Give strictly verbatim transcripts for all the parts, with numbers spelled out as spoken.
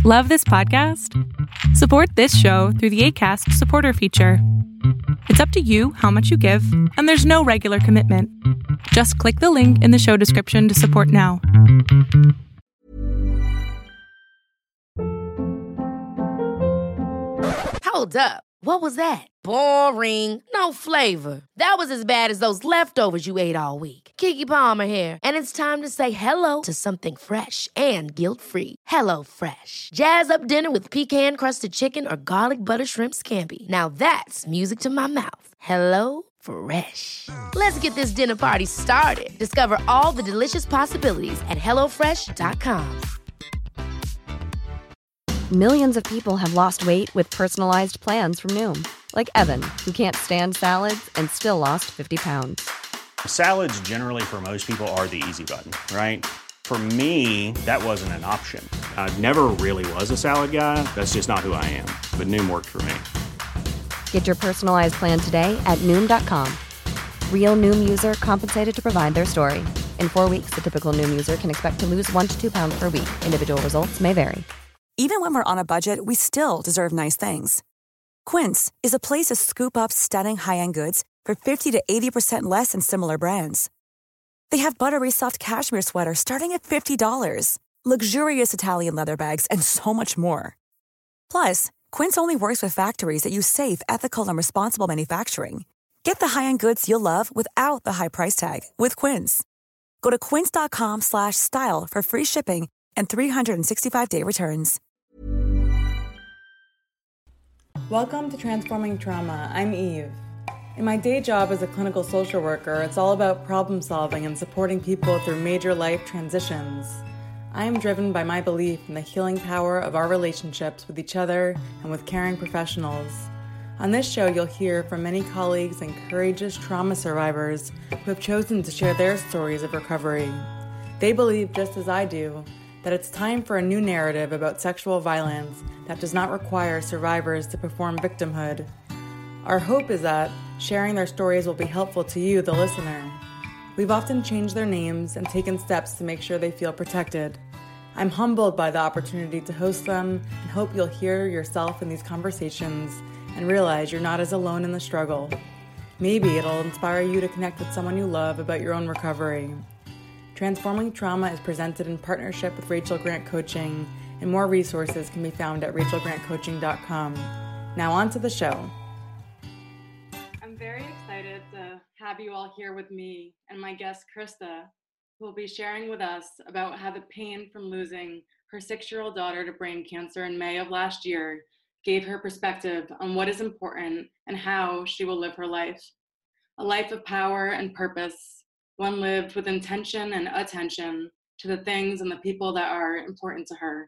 Love this podcast? Support this show through the Acast supporter feature. It's up to you how much you give, and there's no regular commitment. Just click the link in the show description to support now. Hold up. What was that? Boring. No flavor. That was as bad as those leftovers you ate all week. Keke Palmer here, and it's time to say hello to something fresh and guilt-free. Hello Fresh. Jazz up dinner with pecan-crusted chicken or garlic butter shrimp scampi. Now that's music to my mouth. Hello Fresh. Let's get this dinner party started. Discover all the delicious possibilities at hello fresh dot com. Millions of people have lost weight with personalized plans from Noom. Like Evan, who can't stand salads and still lost fifty pounds. Salads generally for most people are the easy button, right? For me, that wasn't an option. I never really was a salad guy. That's just not who I am. But Noom worked for me. Get your personalized plan today at Noom dot com. Real Noom user compensated to provide their story. In four weeks, the typical Noom user can expect to lose one to two pounds per week. Individual results may vary. Even when we're on a budget, we still deserve nice things. Quince is a place to scoop up stunning high-end goods for fifty to eighty percent less than similar brands. They have buttery soft cashmere sweaters starting at fifty dollars, luxurious Italian leather bags, and so much more. Plus, Quince only works with factories that use safe, ethical, and responsible manufacturing. Get the high-end goods you'll love without the high price tag with Quince. Go to quince dot com slash style for free shipping and three hundred sixty-five day returns. Welcome to Transforming Trauma. I'm Eve. In my day job as a clinical social worker, it's all about problem solving and supporting people through major life transitions. I am driven by my belief in the healing power of our relationships with each other and with caring professionals. On this show, you'll hear from many colleagues and courageous trauma survivors who have chosen to share their stories of recovery. They believe, just as I do, that it's time for a new narrative about sexual violence that does not require survivors to perform victimhood. Our hope is that sharing their stories will be helpful to you, the listener. We've often changed their names and taken steps to make sure they feel protected. I'm humbled by the opportunity to host them and hope you'll hear yourself in these conversations and realize you're not as alone in the struggle. Maybe it'll inspire you to connect with someone you love about your own recovery. Transforming Trauma is presented in partnership with Rachel Grant Coaching, and more resources can be found at rachel grant coaching dot com. Now on to the show. I'm very excited to have you all here with me and my guest, Krista, who will be sharing with us about how the pain from losing her six-year-old daughter to brain cancer in May of last year gave her perspective on what is important and how she will live her life. A life of power and purpose, one lived with intention and attention to the things and the people that are important to her.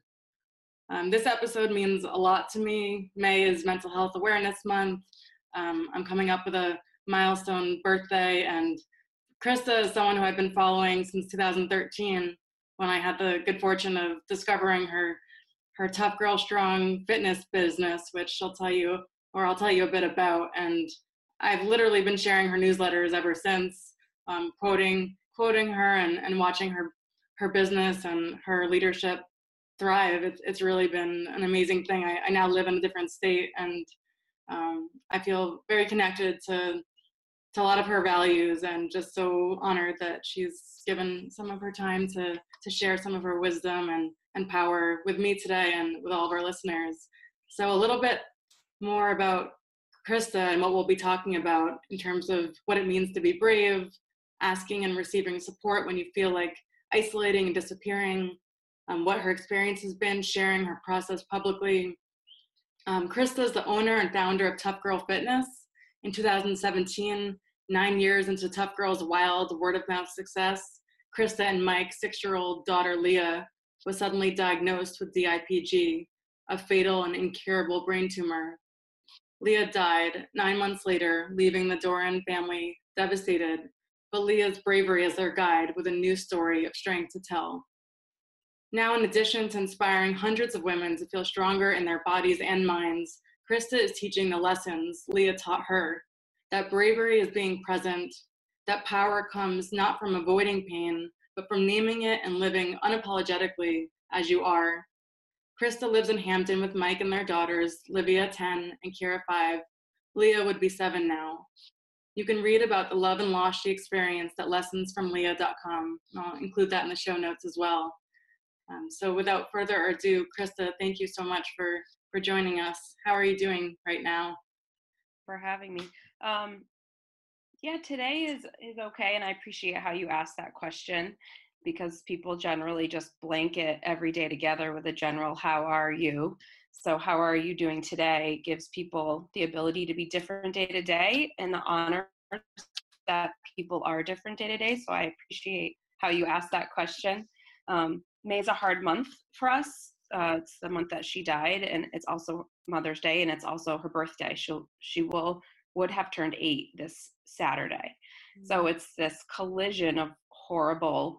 Um, this episode means a lot to me. May is Mental Health Awareness Month. Um, I'm coming up with a milestone birthday, and Krista is someone who I've been following since two thousand thirteen, when I had the good fortune of discovering her her Tough Girl Strong fitness business, which she'll tell you, or I'll tell you a bit about. And I've literally been sharing her newsletters ever since. Um, quoting quoting her and, and watching her her business and her leadership thrive. It's it's really been an amazing thing. I, I now live in a different state, and um, I feel very connected to to a lot of her values, and just so honored that she's given some of her time to to share some of her wisdom and and power with me today and with all of our listeners. So a little bit more about Krista and what we'll be talking about in terms of what it means to be brave, asking and receiving support when you feel like isolating and disappearing, um, what her experience has been, sharing her process publicly. Um, Krista is the owner and founder of Tough Girl Fitness. In two thousand seventeen, nine years into Tough Girl's wild word-of-mouth success, Krista and Mike's six-year-old daughter, Leah, was suddenly diagnosed with D I P G, a fatal and incurable brain tumor. Leah died nine months later, leaving the Doran family devastated, but Leah's bravery is their guide with a new story of strength to tell. Now, in addition to inspiring hundreds of women to feel stronger in their bodies and minds, Krista is teaching the lessons Leah taught her, that bravery is being present, that power comes not from avoiding pain, but from naming it and living unapologetically as you are. Krista lives in Hampton with Mike and their daughters, Livia ten and Kira five. Leah would be seven now. You can read about the love and loss she experienced at lessons from leah dot com. I'll include that in the show notes as well. Um, so without further ado, Krista, thank you so much for, for joining us. How are you doing right now? For having me. Um, yeah, today is, is okay. And I appreciate how you asked that question, because people generally just blanket every day together with a general, how are you? So how are you doing today gives people the ability to be different day to day and the honor that people are different day to day. So I appreciate how you asked that question. Um, May is a hard month for us. Uh, it's the month that she died, and it's also Mother's Day, and it's also her birthday. She'll, she will, would have turned eight this Saturday. Mm-hmm. So it's this collision of horrible,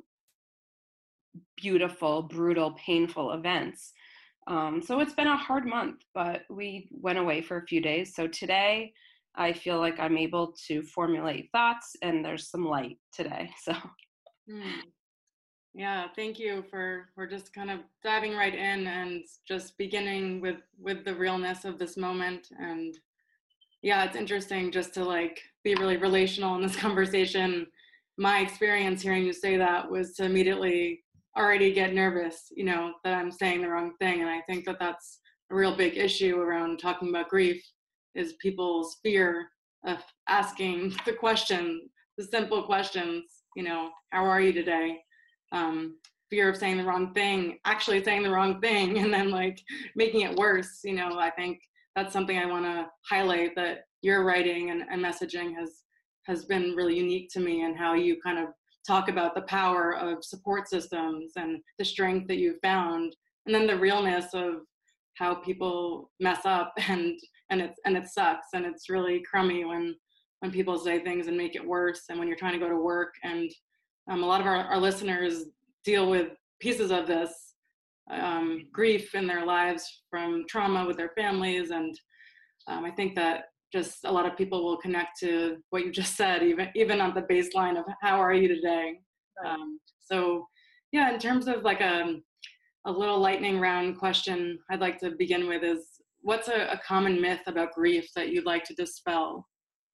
beautiful, brutal, painful events. Um, so it's been a hard month, but we went away for a few days. So today I feel like I'm able to formulate thoughts, and there's some light today. So. Mm. Yeah, thank you for, for just kind of diving right in and just beginning with, with the realness of this moment. And yeah, it's interesting just to like be really relational in this conversation. My experience hearing you say that was to immediately already get nervous, you know, that I'm saying the wrong thing. And I think that that's a real big issue around talking about grief, is people's fear of asking the question, the simple questions, you know, how are you today? Um, fear of saying the wrong thing, actually saying the wrong thing, and then like making it worse. You know, I think that's something I want to highlight, that your writing and, and messaging has has been really unique to me, and how you kind of talk about the power of support systems and the strength that you've found, and then the realness of how people mess up, and and it's and it sucks, and it's really crummy when when people say things and make it worse, and when you're trying to go to work. And Um, a lot of our, our listeners deal with pieces of this um, grief in their lives from trauma with their families. And um, I think that just a lot of people will connect to what you just said, even, even on the baseline of how are you today? Right. Um, so yeah, in terms of like a, a little lightning round question I'd like to begin with is, what's a, a common myth about grief that you'd like to dispel?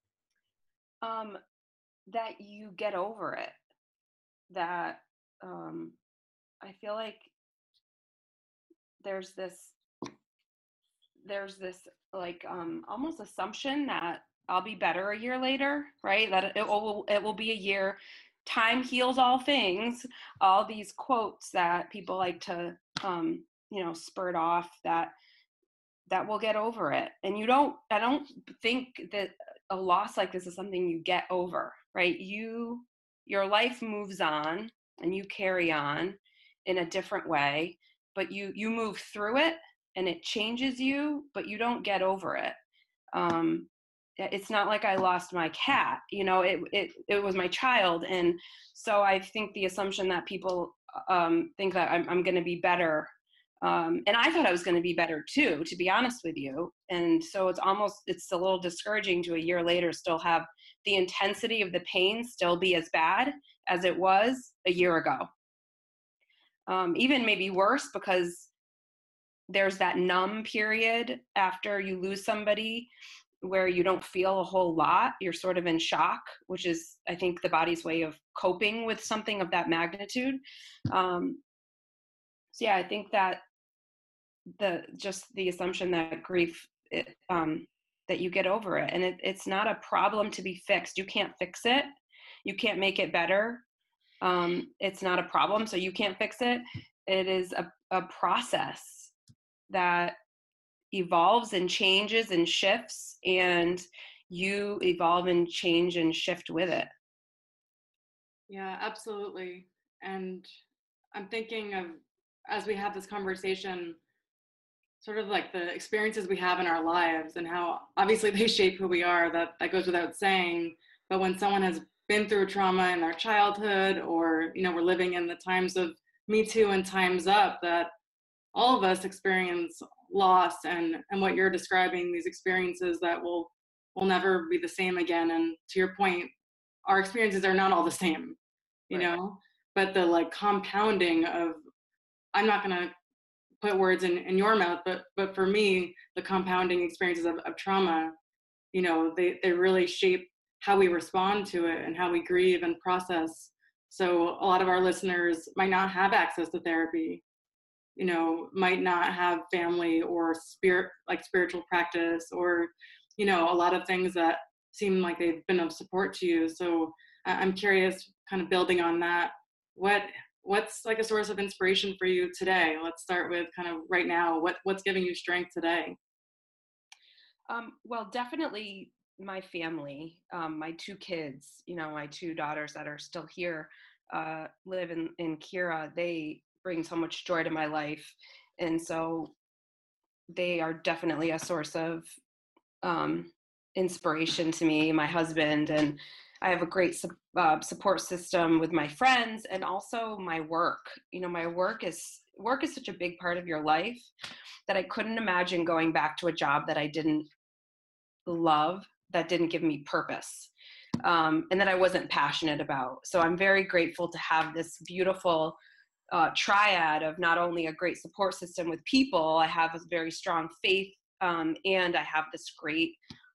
Um, that you get over it. That um, I feel like there's this, there's this like um, almost assumption that I'll be better a year later, right? That it will, it will be a year. Time heals all things. All these quotes that people like to, um, you know, spurt off, that that we'll get over it. And you don't. I don't think that a loss like this is something you get over, right? You. Your life moves on, and you carry on in a different way, but you, you move through it, and it changes you, but you don't get over it. Um, it's not like I lost my cat, you know, it, it, it was my child. And so I think the assumption that people um, think that I'm, I'm going to be better. Um, and I thought I was going to be better too, to be honest with you. And so it's almost, it's a little discouraging to a year later still have the intensity of the pain still be as bad as it was a year ago. Um, even maybe worse, because there's that numb period after you lose somebody where you don't feel a whole lot. You're sort of in shock, which is, I think, the body's way of coping with something of that magnitude. Um, so yeah, I think that the just the assumption that grief, it, um, that you get over it, and it, it's not a problem to be fixed. You can't fix it. You can't make it better. Um, it's not a problem, so you can't fix it. It is a, a process that evolves and changes and shifts, and you evolve and change and shift with it. Yeah, absolutely. And I'm thinking of, as we have this conversation, sort of like the experiences we have in our lives and how obviously they shape who we are, that, that goes without saying. But when someone has been through trauma in their childhood, or, you know, we're living in the times of Me Too and Time's Up, that all of us experience loss, and, and what you're describing, these experiences that will, will never be the same again. And to your point, our experiences are not all the same, you right. know, but the like compounding of, I'm not going to put words in, in your mouth, but but for me, the compounding experiences of, of trauma, you know, they, they really shape how we respond to it and how we grieve and process. So a lot of our listeners might not have access to therapy, you know, might not have family or spirit, like spiritual practice, or, you know, a lot of things that seem like they've been of support to you. So I'm curious, kind of building on that, what what's like a source of inspiration for you today? Let's start with kind of right now. What what's giving you strength today? Um, well, definitely my family, um, my two kids, you know, my two daughters that are still here, uh, live in, in Kira. They bring so much joy to my life. And so they are definitely a source of um, inspiration to me, my husband, and I have a great su- uh, support system with my friends, and also my work. You know, my work is, work is such a big part of your life that I couldn't imagine going back to a job that I didn't love, that didn't give me purpose, um, and that I wasn't passionate about. So I'm very grateful to have this beautiful uh, triad of not only a great support system with people, I have a very strong faith, um, and I have this great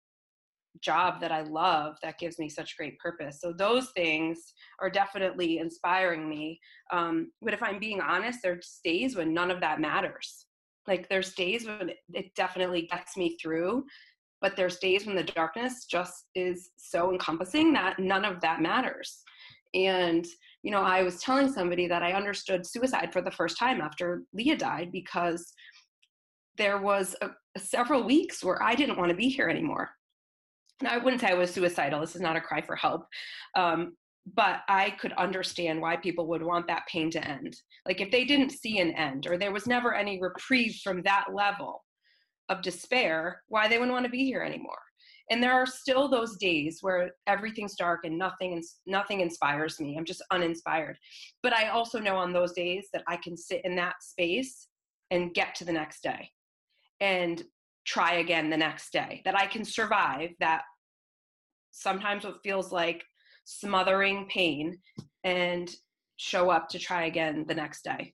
job that I love that gives me such great purpose. So those things are definitely inspiring me. Um, but if I'm being honest, there's days when none of that matters. Like there's days when it definitely gets me through, but there's days when the darkness just is so encompassing that none of that matters. And, you know, I was telling somebody that I understood suicide for the first time after Leah died, because there was a, a several weeks where I didn't want to be here anymore. And I wouldn't say I was suicidal. This is not a cry for help. Um, but I could understand why people would want that pain to end. Like if they didn't see an end, or there was never any reprieve from that level of despair, why they wouldn't want to be here anymore. And there are still those days where everything's dark and nothing, nothing inspires me. I'm just uninspired. But I also know on those days that I can sit in that space and get to the next day and try again the next day, that I can survive that sometimes what feels like smothering pain and show up to try again the next day.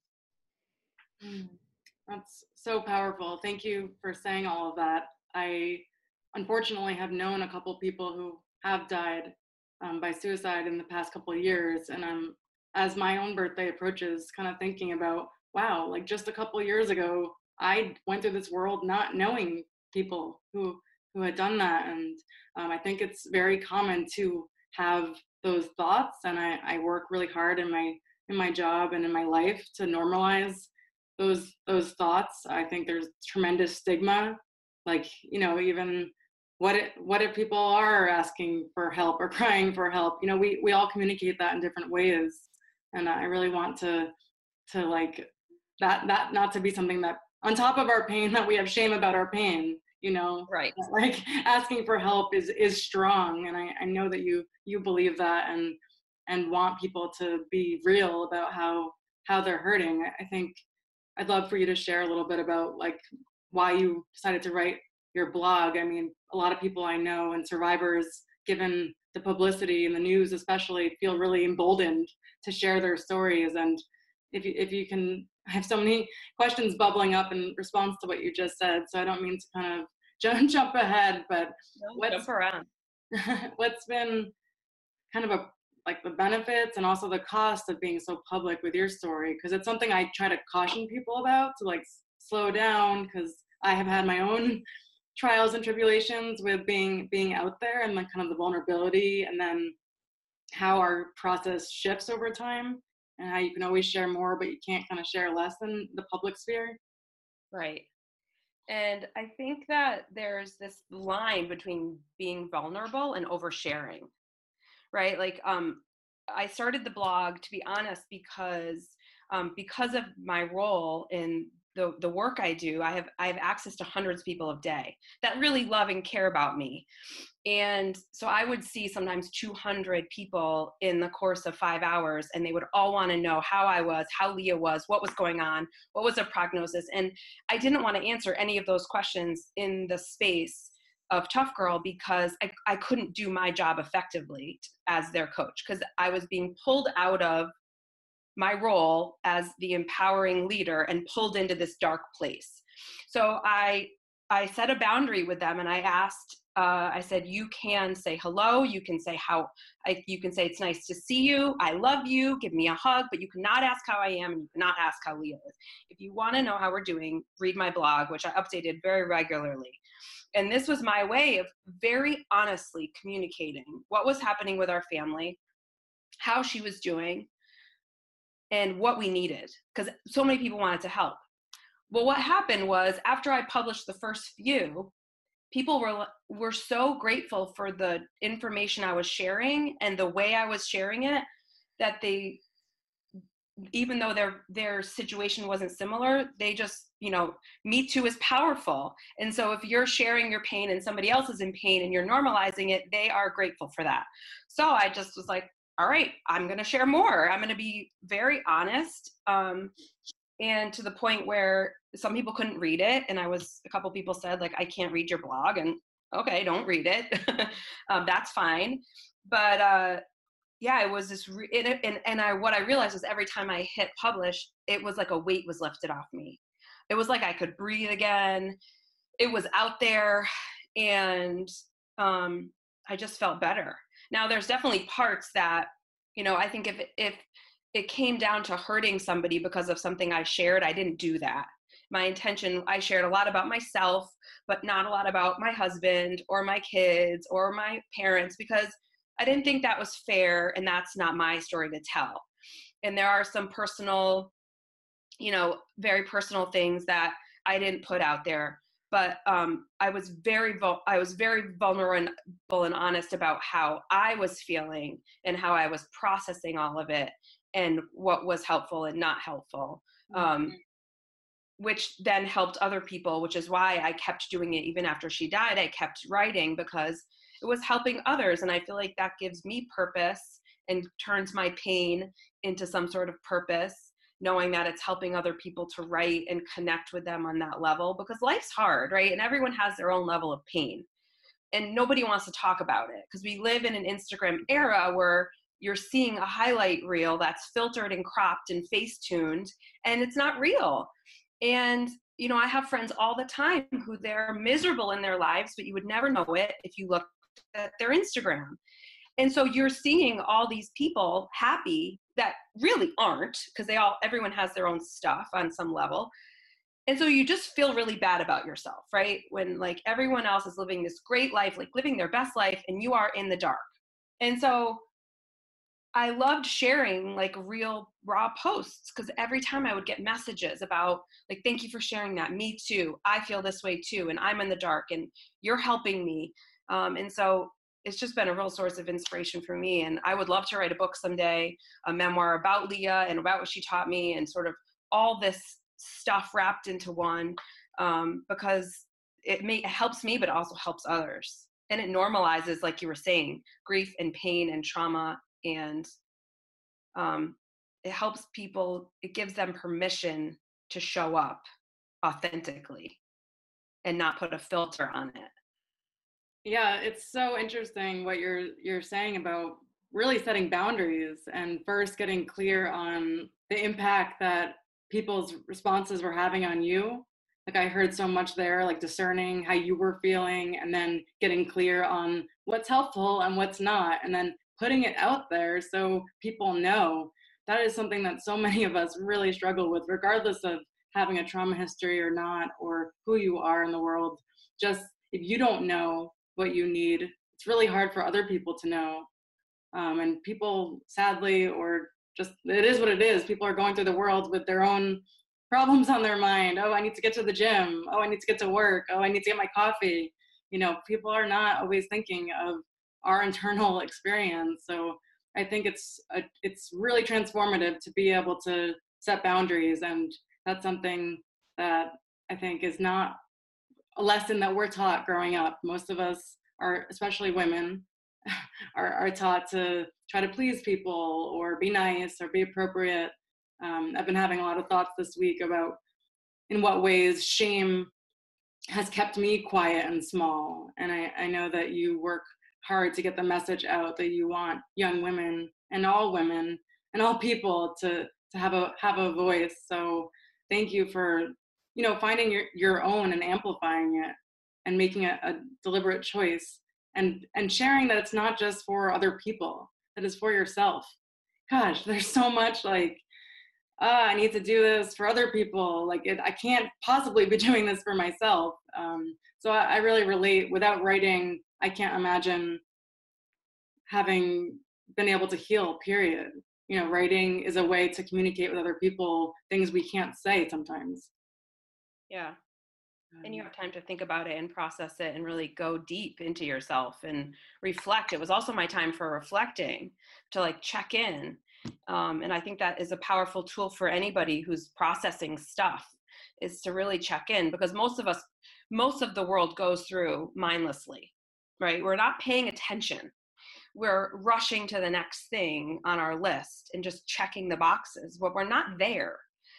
Mm, that's so powerful. Thank you for saying all of that. I unfortunately have known a couple people who have died um, by suicide in the past couple of years. And I'm, as my own birthday approaches, kind of thinking about, wow, like just a couple of years ago, I went through this world not knowing people who who had done that. And um, I think it's very common to have those thoughts. And I, I work really hard in my in my job and in my life to normalize those those thoughts. I think there's tremendous stigma. Like, you know, even what if, what if people are asking for help or crying for help? You know, we, we all communicate that in different ways. And I really want to to like that that not to be something that on top of our pain, that we have shame about our pain, you know, right? Like asking for help is, is strong. And I, I know that you, you believe that and, and want people to be real about how, how they're hurting. I think I'd love for you to share a little bit about like why you decided to write your blog. I mean, a lot of people I know and survivors, given the publicity and the news especially, feel really emboldened to share their stories. And if you, if you can, I have so many questions bubbling up in response to what you just said, so I don't mean to kind of jump, jump ahead, but no, what's, jump around. what's been kind of a, like the benefits and also the cost of being so public with your story? Because it's something I try to caution people about, to like slow down, because I have had my own trials and tribulations with being being out there and like kind of the vulnerability, and then how our process shifts over time, and how you can always share more, but you can't kind of share less in the public sphere. Right. And I think that there's this line between being vulnerable and oversharing, right? Like, um, I started the blog, to be honest, because um, because of my role in the the work I do, I have I have access to hundreds of people a day that really love and care about me. And so I would see sometimes two hundred people in the course of five hours, and they would all want to know how I was, how Leah was, what was going on, what was the prognosis. And I didn't want to answer any of those questions in the space of Tough Girl, because I, I couldn't do my job effectively as their coach, because I was being pulled out of my role as the empowering leader and pulled into this dark place. So I I set a boundary with them, and I asked, uh, I said, you can say hello, you can say how, I, you can say it's nice to see you, I love you, give me a hug, but you cannot ask how I am, and you cannot ask how Leah is. If you want to know how we're doing, read my blog, which I updated very regularly. And this was my way of very honestly communicating what was happening with our family, how she was doing, and what we needed, because so many people wanted to help. Well, what happened was, after I published the first few, people were were so grateful for the information I was sharing and the way I was sharing it, that they, even though their their situation wasn't similar, they just, you know, Me Too is powerful. And so if you're sharing your pain and somebody else is in pain and you're normalizing it, they are grateful for that. So I just was like, all right, I'm going to share more. I'm going to be very honest. Um, and to the point where some people couldn't read it. And I was, a couple people said, like, I can't read your blog. And okay, don't read it. um, that's fine. But uh, yeah, it was this, re- and, and, and I, what I realized was every time I hit publish, it was like a weight was lifted off me. It was like I could breathe again. It was out there, and um, I just felt better. Now, there's definitely parts that, you know, I think if if it came down to hurting somebody because of something I shared, I didn't do that. My intention, I shared a lot about myself, but not a lot about my husband or my kids or my parents, because I didn't think that was fair, and that's not my story to tell. And there are some personal, you know, very personal things that I didn't put out there. But um, I was very, vul- I was very vulnerable and honest about how I was feeling and how I was processing all of it, and what was helpful and not helpful, um, mm-hmm. which then helped other people, which is why I kept doing it even after she died. I kept writing because it was helping others, and I feel like that gives me purpose and turns my pain into some sort of purpose, knowing that it's helping other people to write and connect with them on that level, because life's hard, right? And everyone has their own level of pain, and nobody wants to talk about it, because we live in an Instagram era where you're seeing a highlight reel that's filtered and cropped and face-tuned, and it's not real. And, you know, I have friends all the time who they're miserable in their lives, but you would never know it if you looked at their Instagram. And so you're seeing all these people happy that really aren't, because they all, everyone has their own stuff on some level. And so you just feel really bad about yourself, right? When like everyone else is living this great life, like living their best life, and you are in the dark. And so I loved sharing like real raw posts, because every time I would get messages about like, thank you for sharing that. Me too. I feel this way too. And I'm in the dark, and you're helping me. Um, and so it's just been a real source of inspiration for me. And I would love to write a book someday, a memoir about Leah and about what she taught me, and sort of all this stuff wrapped into one, um, because it, may, it helps me, but it also helps others. And it normalizes, like you were saying, grief and pain and trauma. And um, it helps people, it gives them permission to show up authentically and not put a filter on it. Yeah, it's so interesting what you're you're saying about really setting boundaries, and first getting clear on the impact that people's responses were having on you. Like I heard so much there, like discerning how you were feeling, and then getting clear on what's helpful and what's not, and then putting it out there so people know. That is something that so many of us really struggle with, regardless of having a trauma history or not, or who you are in the world. Just if you don't know what you need, it's really hard for other people to know. Um, and people, sadly, or just, it is what it is. People are going through the world with their own problems on their mind. Oh, I need to get to the gym. Oh, I need to get to work. Oh, I need to get my coffee. You know, people are not always thinking of our internal experience. So I think it's a, it's really transformative to be able to set boundaries. And that's something that I think is not a lesson that we're taught growing up. Most of us are, especially women, are, are taught to try to please people or be nice or be appropriate. Um, I've been having a lot of thoughts this week about in what ways shame has kept me quiet and small. And I, I know that you work hard to get the message out that you want young women and all women and all people to to have a have a voice. So thank you for, you know, finding your, your own and amplifying it and making a, a deliberate choice and, and sharing that it's not just for other people, that it's for yourself. Gosh, there's so much like, ah, I need to do this for other people. Like it, I can't possibly be doing this for myself. Um, so I, I really relate. Without writing, I can't imagine having been able to heal, period. You know, writing is a way to communicate with other people, things we can't say sometimes. Yeah. And you have time to think about it and process it and really go deep into yourself and reflect. It was also my time for reflecting, to like check in. Um, and I think that is a powerful tool for anybody who's processing stuff, is to really check in, because most of us, most of the world goes through mindlessly, right? We're not paying attention. We're rushing to the next thing on our list and just checking the boxes, but we're not there.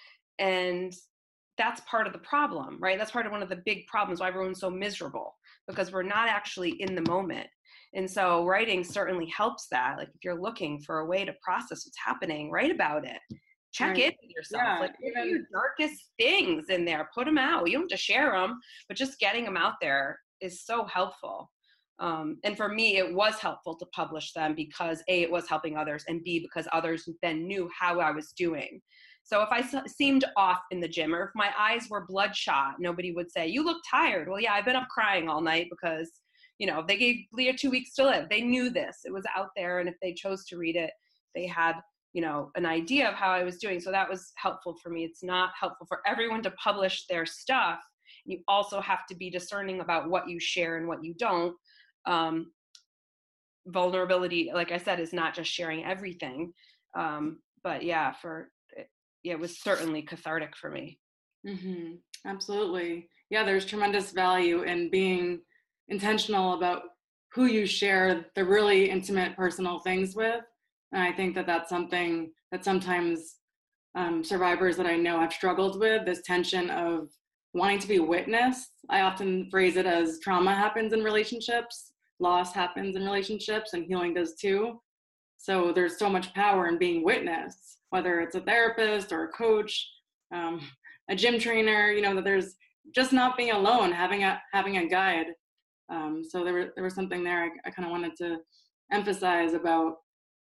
And that's part of the problem, right? That's part of one of the big problems why everyone's so miserable, because we're not actually in the moment. And so writing certainly helps that. Like if you're looking for a way to process what's happening, write about it. Check right. in with yourself. Yeah, like even your darkest things in there, put them out. You don't have to share them, but just getting them out there is so helpful. Um, and for me, it was helpful to publish them because A, it was helping others, and B, because others then knew how I was doing. So if I s- seemed off in the gym, or if my eyes were bloodshot, nobody would say, you look tired. Well, yeah, I've been up crying all night because, you know, they gave Leah two weeks to live. They knew this. It was out there. And if they chose to read it, they had, you know, an idea of how I was doing. So that was helpful for me. It's not helpful for everyone to publish their stuff. You also have to be discerning about what you share and what you don't. Um, vulnerability, like I said, is not just sharing everything. Um, but yeah, for yeah, it was certainly cathartic for me. Mm-hmm. Absolutely. Yeah, there's tremendous value in being intentional about who you share the really intimate personal things with. And I think that that's something that sometimes um, survivors that I know have struggled with, this tension of wanting to be witnessed. I often phrase it as trauma happens in relationships, loss happens in relationships, and healing does too. So there's so much power in being witnessed, whether it's a therapist or a coach, um, a gym trainer, you know, that there's just not being alone, having a having a guide. Um, so there, there was something there I, I kind of wanted to emphasize about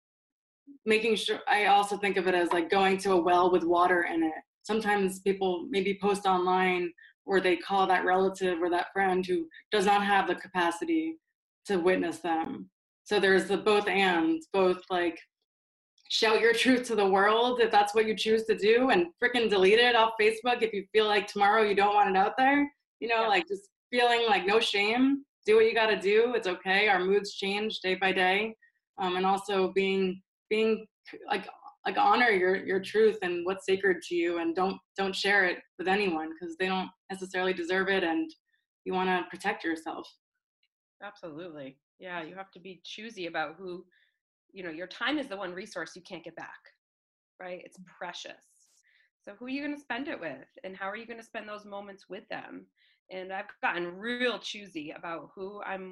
making sure. I also think of it as like going to a well with water in it. Sometimes people maybe post online, or they call that relative or that friend who does not have the capacity to witness them. So there's the both and, both like shout your truth to the world if that's what you choose to do, and freaking delete it off Facebook if you feel like tomorrow you don't want it out there. You know, yeah. Like just feeling like no shame, do what you got to do. It's okay. Our moods change day by day. Um, and also being, being like, like honor your, your truth and what's sacred to you, and don't, don't share it with anyone because they don't necessarily deserve it. And you want to protect yourself. Absolutely. Yeah. You have to be choosy about who, you know, your time is the one resource you can't get back, right? It's precious. So who are you going to spend it with, and how are you going to spend those moments with them? And I've gotten real choosy about who I'm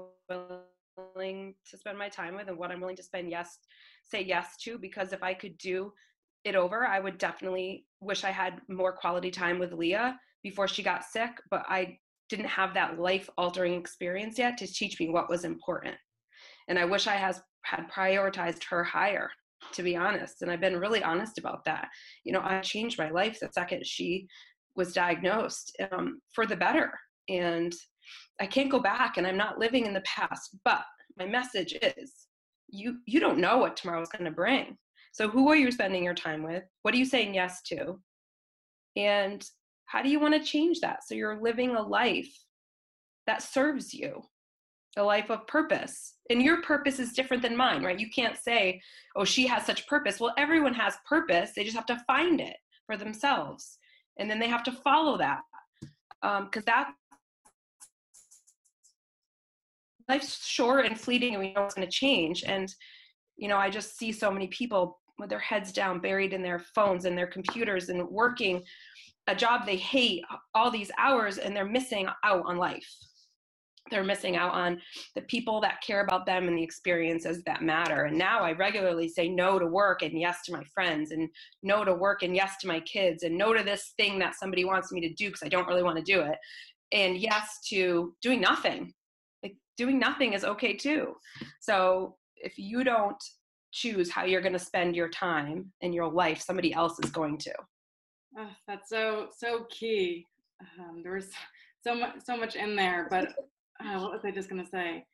willing to spend my time with and what I'm willing to spend yes, say yes to, because if I could do it over, I would definitely wish I had more quality time with Leah before she got sick, but I didn't have that life-altering experience yet to teach me what was important. And I wish I has, had prioritized her higher, to be honest. And I've been really honest about that. You know, I changed my life the second she was diagnosed, um, for the better. And I can't go back, and I'm not living in the past. But my message is, you, you don't know what tomorrow's going to bring. So who are you spending your time with? What are you saying yes to? And how do you want to change that so you're living a life that serves you, a life of purpose? And your purpose is different than mine, right? You can't say, oh, she has such purpose. Well, everyone has purpose. They just have to find it for themselves. And then they have to follow that. Um, because that life's short and fleeting, and we know it's going to change. And, you know, I just see so many people with their heads down, buried in their phones and their computers, and working a job they hate all these hours, and they're missing out on life. they're missing out on the people that care about them and the experiences that matter. And now I regularly say no to work and yes to my friends, and no to work and yes to my kids, and no to this thing that somebody wants me to do because I don't really want to do it, and yes to doing nothing. Like, doing nothing is okay too. So if you don't choose how you're going to spend your time and your life, somebody else is going to. Oh, that's so, so key. Um, there was so much, so much in there, but uh, what was I just going to say?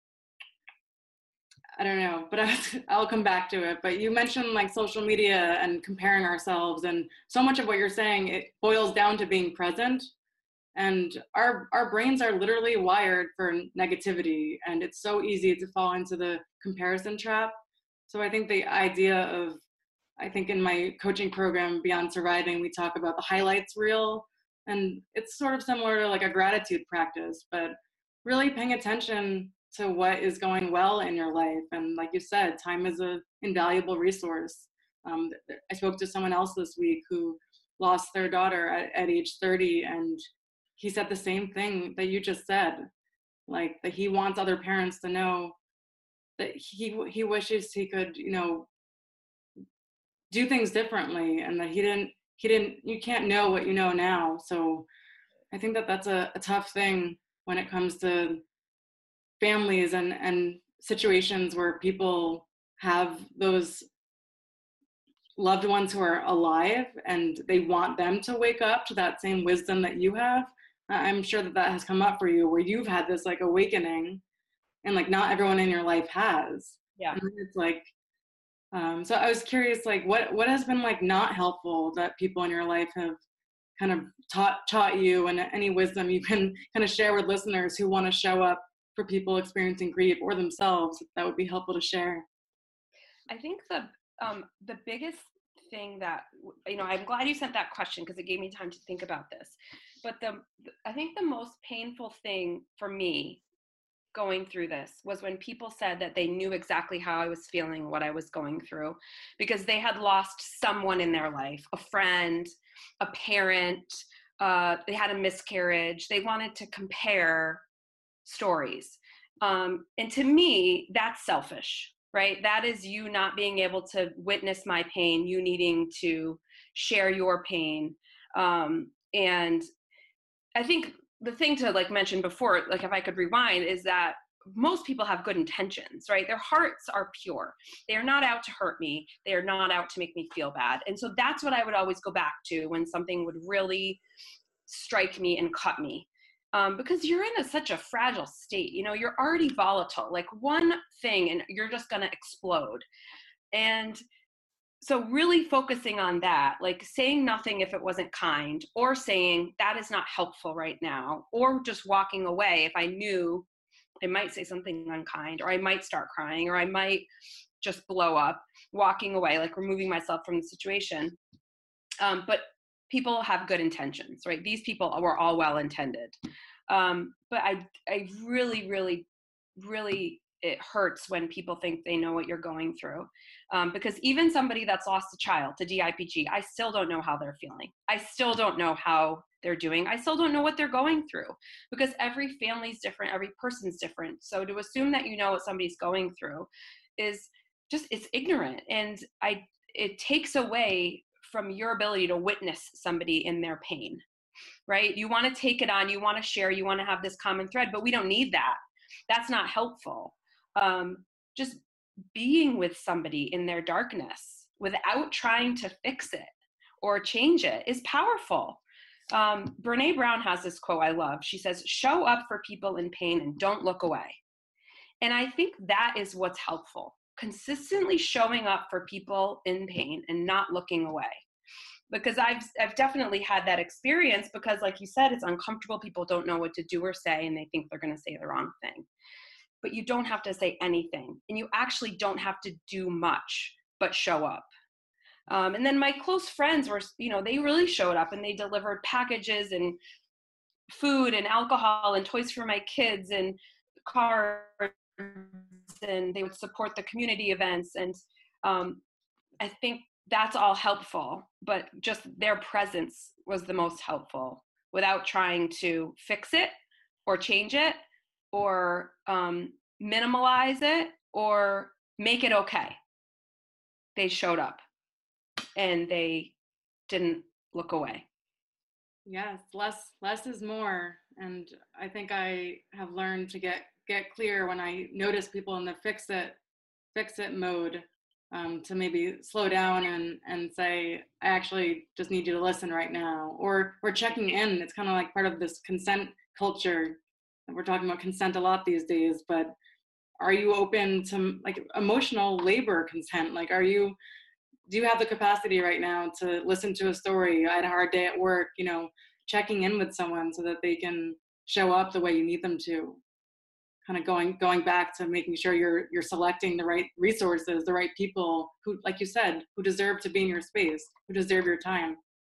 I don't know, but I was, I'll come back to it. But you mentioned like social media and comparing ourselves, and so much of what you're saying, it boils down to being present. And our, our brains are literally wired for negativity, and it's so easy to fall into the comparison trap. So I think the idea of, I think in my coaching program, Beyond Surviving, we talk about the highlights reel, and it's sort of similar to like a gratitude practice, but really paying attention to what is going well in your life. And like you said, time is an invaluable resource. Um, I spoke to someone else this week who lost their daughter at, at age thirty, and he said the same thing that you just said, like that he wants other parents to know that he he wishes he could, you know, do things differently, and that he didn't he didn't you can't know what you know now. So I think that that's a, a tough thing when it comes to families and and situations where people have those loved ones who are alive and they want them to wake up to that same wisdom that you have. I'm sure that that has come up for you, where you've had this like awakening, and like not everyone in your life has. Yeah. And it's like, um, so I was curious, like what, what has been like not helpful that people in your life have kind of taught, taught you, and any wisdom you can kind of share with listeners who want to show up for people experiencing grief or themselves, that would be helpful to share. I think the, um, the biggest thing that, you know, I'm glad you sent that question because it gave me time to think about this. But the, I think the most painful thing for me going through this was when people said that they knew exactly how I was feeling, what I was going through, because they had lost someone in their life, a friend, a parent, uh, they had a miscarriage. They wanted to compare stories. Um, and to me, that's selfish, right? That is you not being able to witness my pain, you needing to share your pain. Um, and I think the thing to like mention before, like if I could rewind, is that most people have good intentions, right? Their hearts are pure. They are not out to hurt me. They are not out to make me feel bad. And so that's what I would always go back to when something would really strike me and cut me. Um, because you're in a, such a fragile state, you know, you're already volatile, like one thing and you're just going to explode. And so really focusing on that, like saying nothing if it wasn't kind, or saying that is not helpful right now, or just walking away if I knew I might say something unkind, or I might start crying, or I might just blow up, walking away, like removing myself from the situation. Um, but people have good intentions, right? These people were all well-intended. Um, but I, I really, really, really, it hurts when people think they know what you're going through. Um, because even somebody that's lost a child to D I P G, I still don't know how they're feeling. I still don't know how they're doing. I still don't know what they're going through, because every family's different. Every person's different. So to assume that you know what somebody's going through is just, it's ignorant. And I, it takes away from your ability to witness somebody in their pain, right? You want to take it on, you want to share, you want to have this common thread, but we don't need that. That's not helpful. Um, just being with somebody in their darkness without trying to fix it or change it is powerful. Um, Brene Brown has this quote I love. She says, show up for people in pain and don't look away. And I think that is what's helpful. Consistently showing up for people in pain and not looking away. Because I've I've definitely had that experience, because like you said, it's uncomfortable. People don't know what to do or say, and they think they're going to say the wrong thing. But you don't have to say anything, and you actually don't have to do much but show up. Um, and then my close friends were, you know, they really showed up, and they delivered packages and food and alcohol and toys for my kids and cards, and they would support the community events. And um, I think that's all helpful, but just their presence was the most helpful, without trying to fix it or change it, or um, minimalize it or make it okay. They showed up and they didn't look away. Yes, less less is more. And I think I have learned to get get clear when I notice people in the fix it fix it mode, um, to maybe slow down and and say, I actually just need you to listen right now, or or checking in. It's kind of like part of this consent culture. We're talking about consent a lot these days, but are you open to like emotional labor consent? Like, are you, do you have the capacity right now to listen to a story? I had a hard day at work, you know, checking in with someone so that they can show up the way you need them to. Kind of going going back to making sure you're you're selecting the right resources, the right people who, like you said, who deserve to be in your space, who deserve your time.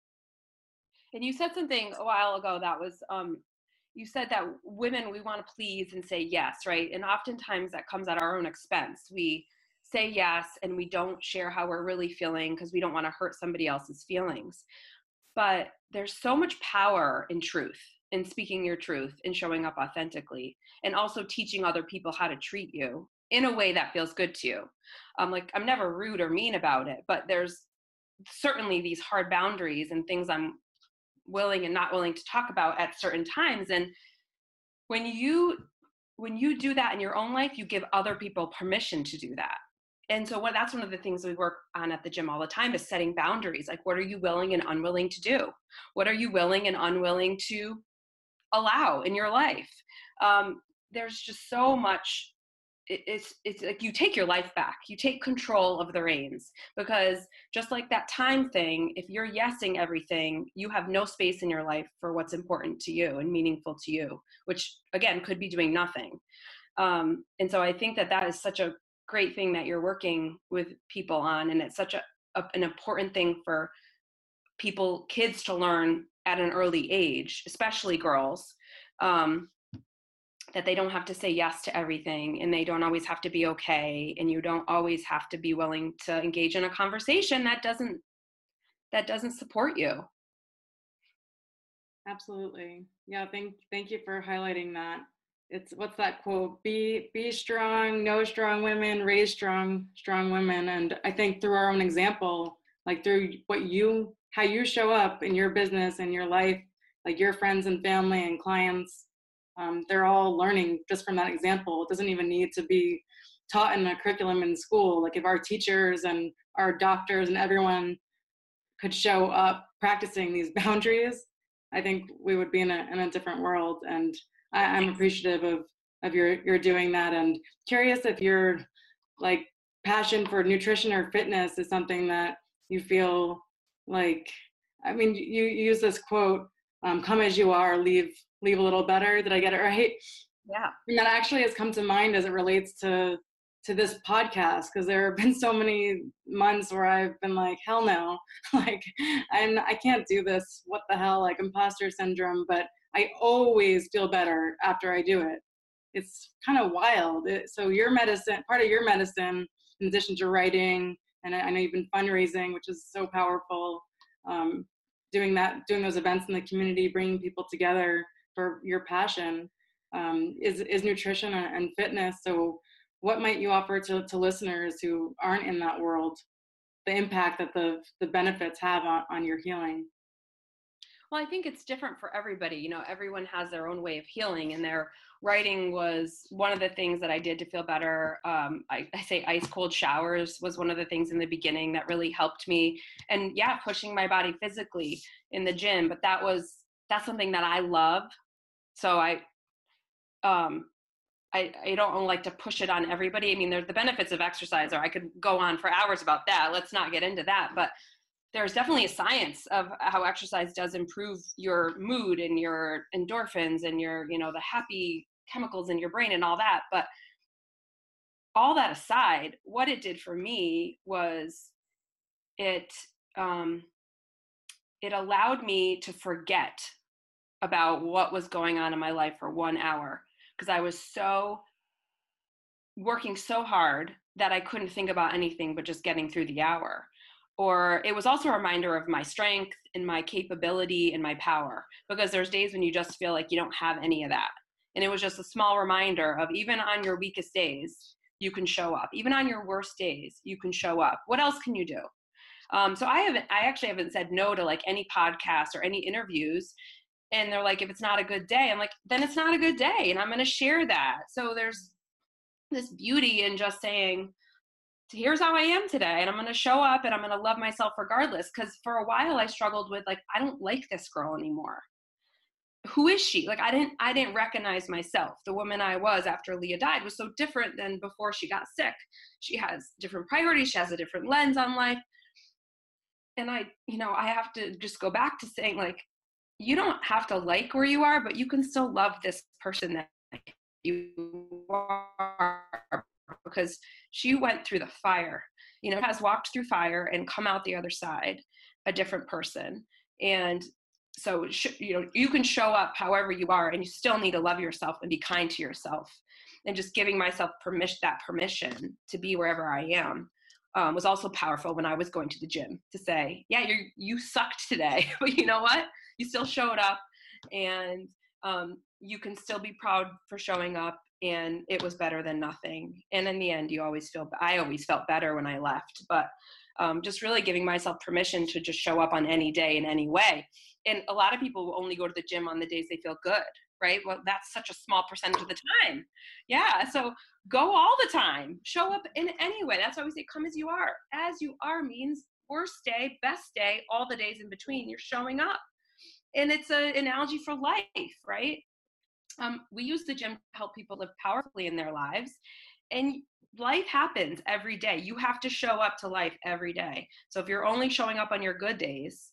And you said something a while ago that was, um, you said that women, we want to please and say yes, right? And oftentimes that comes at our own expense. We say yes and we don't share how we're really feeling because we don't want to hurt somebody else's feelings. But there's so much power in truth, in speaking your truth and showing up authentically, and also teaching other people how to treat you in a way that feels good to you. Um, like, I'm never rude or mean about it, but there's certainly these hard boundaries and things I'm willing and not willing to talk about at certain times. And when you when you do that in your own life, you give other people permission to do that. And so what, that's one of the things we work on at the gym all the time, is setting boundaries. Like, what are you willing and unwilling to do? What are you willing and unwilling to allow in your life? Um, there's just so much. It, it's it's like you take your life back. You take control of the reins, because just like that time thing, if you're yesing everything, you have no space in your life for what's important to you and meaningful to you, which again could be doing nothing. Um, and so I think that that is such a great thing that you're working with people on, and it's such a, a an important thing for people, kids, to learn at an early age, especially girls, um, that they don't have to say yes to everything, and they don't always have to be okay, and you don't always have to be willing to engage in a conversation that doesn't that doesn't support you. Absolutely. Yeah, thank thank you for highlighting that. It's, what's that quote? Be be strong, know strong women, raise strong strong women. And I think through our own example, like through what you, how you show up in your business and your life, like your friends and family and clients, um, they're all learning just from that example. It doesn't even need to be taught in a curriculum in school. Like, if our teachers and our doctors and everyone could show up practicing these boundaries, I think we would be in a in a different world. And I, I'm appreciative of of your your doing that, and curious if your like passion for nutrition or fitness is something that you feel like, I mean, you, you use this quote, um, come as you are, leave leave a little better. Did I get it right? Yeah. And that actually has come to mind as it relates to to this podcast, because there have been so many months where I've been like, hell no, like I'm, I can't do this. What the hell, like imposter syndrome, but I always feel better after I do it. It's kind of wild. It, so your medicine, part of your medicine, in addition to writing, and I, I know you've been fundraising, which is so powerful, um, doing that, doing those events in the community, bringing people together for your passion, um, is, is nutrition and fitness. So what might you offer to, to listeners who aren't in that world, the impact that the, the benefits have on, on your healing? Well, I think it's different for everybody. You know, everyone has their own way of healing, and their writing was one of the things that I did to feel better. Um, I, I say ice cold showers was one of the things in the beginning that really helped me. And yeah, pushing my body physically in the gym, but that was, that's something that I love. So I, um, I, I don't like to push it on everybody. I mean, there's the benefits of exercise, or I could go on for hours about that. Let's not get into that. But there's definitely a science of how exercise does improve your mood and your endorphins and your, you know, the happy chemicals in your brain and all that. But all that aside, what it did for me was it, um, it allowed me to forget about what was going on in my life for one hour. Because I was so working so hard that I couldn't think about anything but just getting through the hour. Or it was also a reminder of my strength and my capability and my power, because there's days when you just feel like you don't have any of that. And it was just a small reminder of, even on your weakest days, you can show up. Even on your worst days, you can show up. What else can you do? Um, so I haven't, I actually haven't said no to like any podcasts or any interviews. And they're like, if it's not a good day, I'm like, then it's not a good day. And I'm going to share that. So there's this beauty in just saying, here's how I am today. And I'm going to show up and I'm going to love myself regardless. Cause for a while I struggled with like, I don't like this girl anymore. Who is she? Like, I didn't, I didn't recognize myself. The woman I was after Leah died was so different than before she got sick. She has different priorities. She has a different lens on life. And I, you know, I have to just go back to saying, like, you don't have to like where you are, but you can still love this person that you are, because she went through the fire, you know, has walked through fire and come out the other side a different person. And so, you know, you can show up however you are, and you still need to love yourself and be kind to yourself. And just giving myself permission, that permission to be wherever I am, um, was also powerful when I was going to the gym, to say, yeah, you you sucked today, but you know what? You still showed up, and um, you can still be proud for showing up, and it was better than nothing. And in the end, you always feel, I always felt better when I left, but um, just really giving myself permission to just show up on any day in any way. And a lot of people will only go to the gym on the days they feel good, right? Well, that's such a small percentage of the time. Yeah, so go all the time. Show up in any way. That's why we say come as you are. As you are means worst day, best day, all the days in between, you're showing up. And it's an analogy for life, right? Um, we use the gym to help people live powerfully in their lives. And life happens every day. You have to show up to life every day. So if you're only showing up on your good days,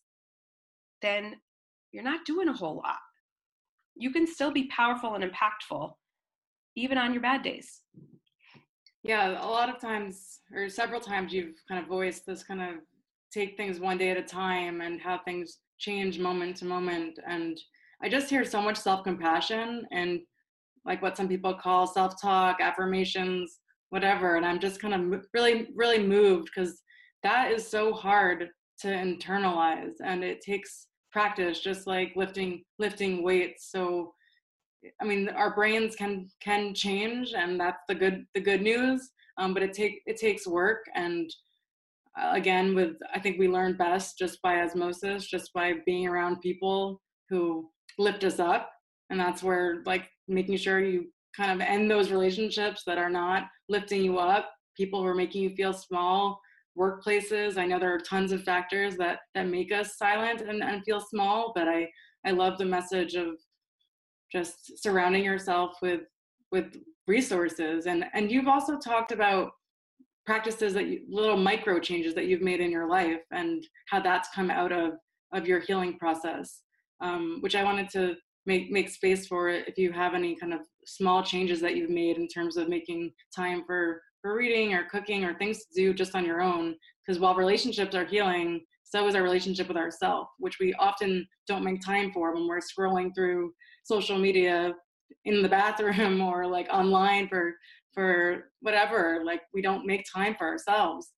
then you're not doing a whole lot. You can still be powerful and impactful even on your bad days. Yeah, a lot of times, or several times, you've kind of voiced this kind of take things one day at a time and how things change moment to moment. And I just hear so much self-compassion and like what some people call self-talk, affirmations, whatever. And I'm just kind of really, really moved, because that is so hard to internalize, and it takes practice, just like lifting lifting weights. So I mean, our brains can can change, and that's the good the good news, um, but it take it takes work. And uh, again, with I think we learn best just by osmosis, just by being around people who lift us up. And that's where, like, making sure you kind of end those relationships that are not lifting you up, people who are making you feel small. Workplaces, I know there are tons of factors that that make us silent and, and feel small, but I I love the message of just surrounding yourself with with resources. And and you've also talked about practices, that you, little micro changes that you've made in your life, and how that's come out of of your healing process, um, which I wanted to make make space for, if you have any kind of small changes that you've made in terms of making time for for reading or cooking or things to do just on your own. Because while relationships are healing, so is our relationship with ourselves, which we often don't make time for when we're scrolling through social media in the bathroom or like online for for whatever. Like, we don't make time for ourselves.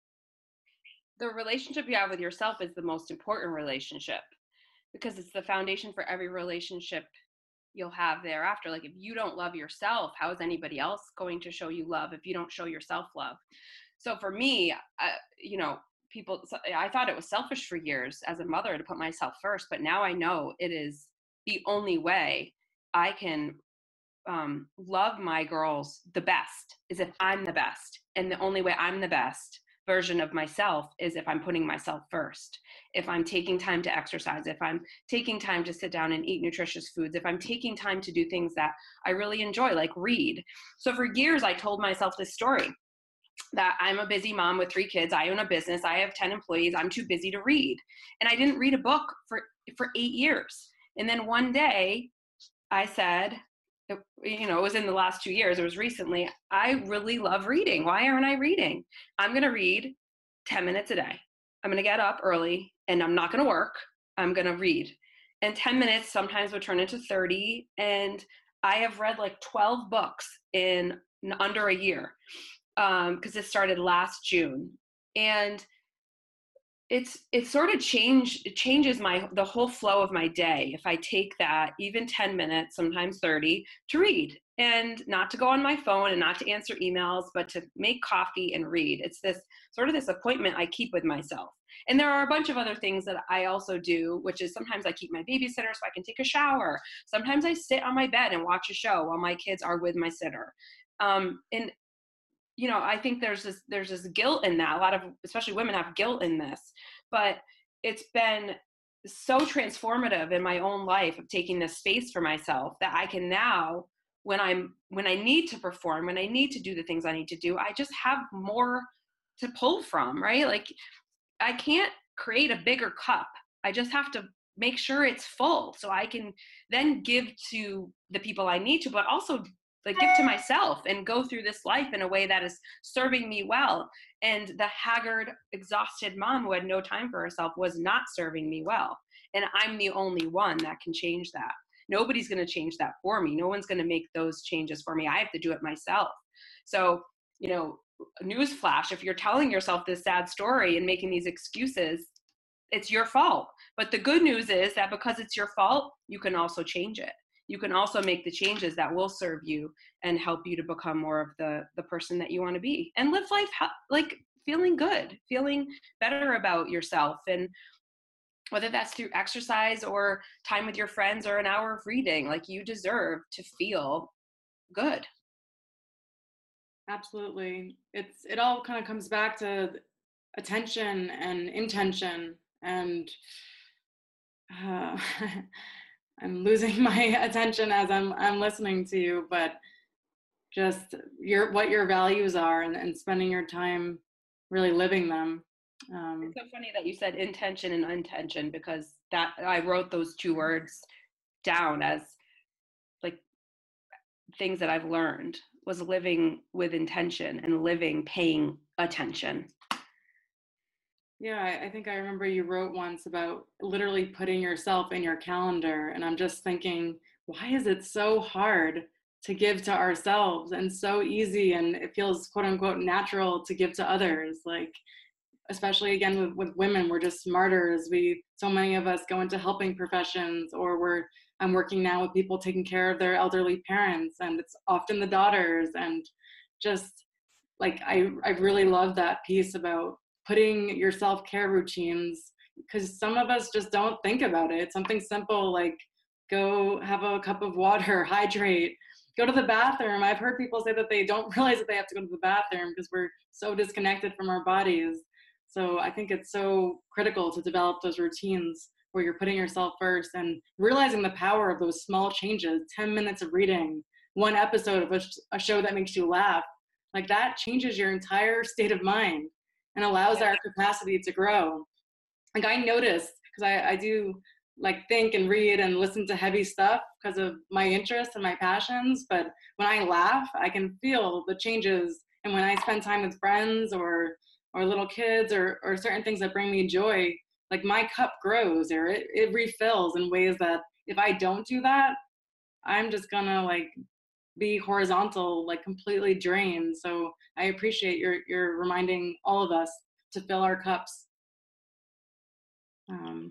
The relationship you have with yourself is the most important relationship, because it's the foundation for every relationship you'll have thereafter. Like, if you don't love yourself, how is anybody else going to show you love if you don't show yourself love? So for me, I, you know, people, I thought it was selfish for years as a mother to put myself first, but now I know it is the only way I can um, love my girls the best, is if I'm the best. And the only way I'm the best version of myself is if I'm putting myself first, if I'm taking time to exercise, if I'm taking time to sit down and eat nutritious foods, if I'm taking time to do things that I really enjoy, like read. So for years, I told myself this story, that I'm a busy mom with three kids, I own a business, I have ten employees, I'm too busy to read. And I didn't read a book for, for eight years. And then one day I said, you know, it was in the last two years, it was recently, I really love reading. Why aren't I reading? I'm going to read ten minutes a day. I'm going to get up early and I'm not going to work. I'm going to read. And ten minutes sometimes would turn into thirty. And I have read like twelve books in under a year, because um, this started last June. And it's it's sort of change it changes my the whole flow of my day if I take that even ten minutes, sometimes thirty, to read and not to go on my phone and not to answer emails, but to make coffee and read. It's this sort of this appointment I keep with myself. And there are a bunch of other things that I also do, which is sometimes I keep my babysitter so I can take a shower. Sometimes I sit on my bed and watch a show while my kids are with my sitter. Um, and you know, I think there's this, there's this guilt in that. A lot of, especially women, have guilt in this, but it's been so transformative in my own life of taking this space for myself that I can now, when I'm, when I need to perform, when I need to do the things I need to do, I just have more to pull from, right? Like I can't create a bigger cup. I just have to make sure it's full so I can then give to the people I need to, but also like give to myself and go through this life in a way that is serving me well. And the haggard, exhausted mom who had no time for herself was not serving me well. And I'm the only one that can change that. Nobody's going to change that for me. No one's going to make those changes for me. I have to do it myself. So, you know, newsflash, if you're telling yourself this sad story and making these excuses, it's your fault. But the good news is that because it's your fault, you can also change it. You can also make the changes that will serve you and help you to become more of the, the person that you want to be and live life like feeling good, feeling better about yourself. And whether that's through exercise or time with your friends or an hour of reading, like you deserve to feel good. Absolutely. It's, it all kind of comes back to attention and intention and, uh, I'm losing my attention as I'm I'm listening to you, but just your what your values are and, and spending your time really living them. Um, it's so funny that you said intention and intention, because that I wrote those two words down as like things that I've learned was living with intention and living paying attention. Yeah, I, I think I remember you wrote once about literally putting yourself in your calendar. And I'm just thinking, why is it so hard to give to ourselves and so easy? And it feels quote unquote natural to give to others. Like, especially again with, with women, we're just martyrs. We, so many of us go into helping professions, or we're, I'm working now with people taking care of their elderly parents, and it's often the daughters. And just like, I, I really love that piece about putting your self-care routines, because some of us just don't think about it. It's something simple like go have a cup of water, hydrate, go to the bathroom. I've heard people say that they don't realize that they have to go to the bathroom because we're so disconnected from our bodies. So I think it's so critical to develop those routines where you're putting yourself first and realizing the power of those small changes. ten minutes of reading, one episode of a, a show that makes you laugh, like that changes your entire state of mind and allows our capacity to grow. Like I noticed, because I, I do like think and read and listen to heavy stuff because of my interests and my passions, but when I laugh, I can feel the changes. And when I spend time with friends or or little kids or or certain things that bring me joy, like my cup grows, or it, it refills in ways that if I don't do that, I'm just gonna like be horizontal, like completely drained. So I appreciate your your reminding all of us to fill our cups. Um,